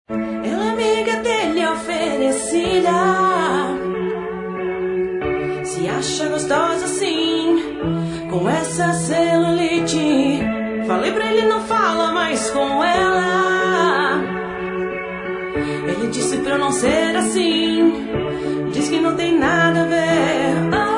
Ela é amiga dele oferecida, se acha gostosa assim, com essa celulite. Falei pra ele não fala mais com ela. Ele disse pra eu não ser assim, diz que não tem nada a ver.